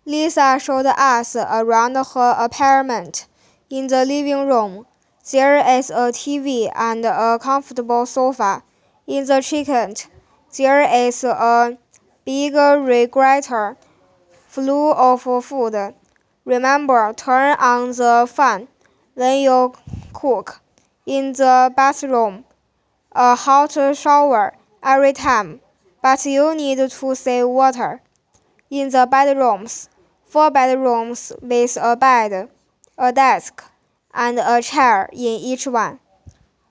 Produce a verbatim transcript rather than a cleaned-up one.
Lisa showed us around her apartment. In the living room, there is a T V and a comfortable sofa. In the kitchen, there is a big refrigerator full of food. Remember, turn on the fan when you cook. In the bathroom, a hot shower every time, but you need to save water. In the bedrooms, four bedrooms with a bed, a desk, and a chair in each one.